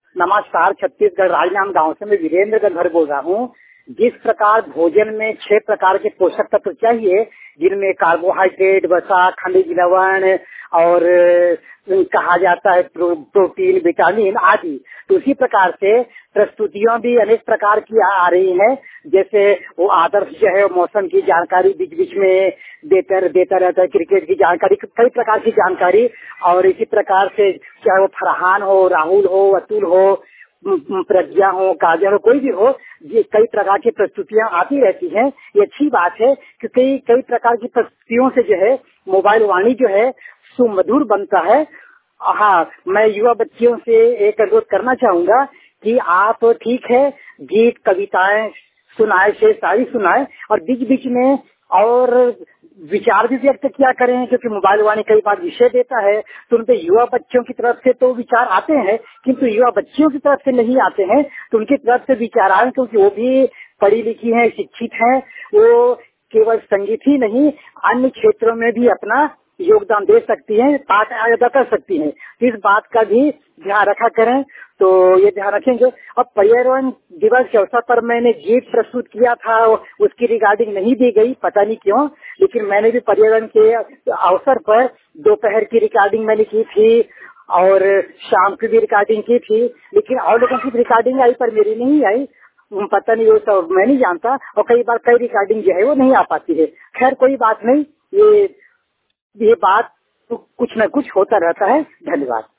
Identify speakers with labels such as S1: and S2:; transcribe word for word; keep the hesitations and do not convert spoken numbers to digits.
S1: नमस्कार, छत्तीसगढ़ राजनांद गांव से मैं वीरेंद्र गंधर बोल रहा हूँ। जिस प्रकार भोजन में छह प्रकार के पोषक तत्व चाहिए, जिनमें कार्बोहाइड्रेट, वसा, खनिज, लवण और कहा जाता है प्रो, प्रोटीन, विटामिन आदि, तो उसी प्रकार से प्रस्तुतियां भी अनेक प्रकार की आ रही हैं। जैसे वो आदर्श जो है मौसम की जानकारी बीच बीच में देता देता रहता है, क्रिकेट की जानकारी, कई प्रकार की जानकारी। और इसी प्रकार से चाहे वो फरहान हो, राहुल हो, अतुल हो, प्रज्ञा हो, काजल हो, कोई भी हो, ये कई प्रकार की प्रस्तुतियां आती रहती हैं। ये अच्छी बात है क्योंकि कई प्रकार की प्रस्तुतियों से जो है मोबाइल वाणी जो है सुमधुर बनता है। हाँ, मैं युवा बच्चियों से एक अनुरोध करना चाहूंगा कि आप ठीक है गीत, कविताएं सुनाए, शेर शायरी सुनाए और बीच बीच में और विचार भी व्यक्त किया करें, क्योंकि मोबाइल वाणी कई बार विषय देता है तो उनके युवा बच्चों की तरफ से तो विचार आते हैं, किंतु युवा बच्चियों की तरफ से नहीं आते हैं। तो उनकी तरफ से विचार आए, क्योंकि वो भी पढ़ी लिखी हैं, शिक्षित हैं, वो केवल संगीत ही नहीं अन्य क्षेत्रों में भी अपना योगदान दे सकती हैं, पाठ अदा कर सकती हैं। इस बात का भी ध्यान रखा करें। तो ये ध्यान रखेंगे। अब पर्यावरण दिवस के अवसर पर मैंने गीत प्रस्तुत किया था, उसकी रिगार्डिंग नहीं दी गई, पता नहीं क्यों, लेकिन मैंने भी पर्यावरण के अवसर पर दोपहर की रिकॉर्डिंग मैंने की थी और शाम की भी रिकॉर्डिंग की थी, लेकिन और लोगों की रिकॉर्डिंग आई पर मेरी नहीं आई। पता नहीं, वो तो मैं नहीं जानता। और कई बार कई रिकॉर्डिंग जो है वो नहीं आ पाती है। खैर कोई बात नहीं, ये ये बात तो कुछ न कुछ होता रहता है। धन्यवाद।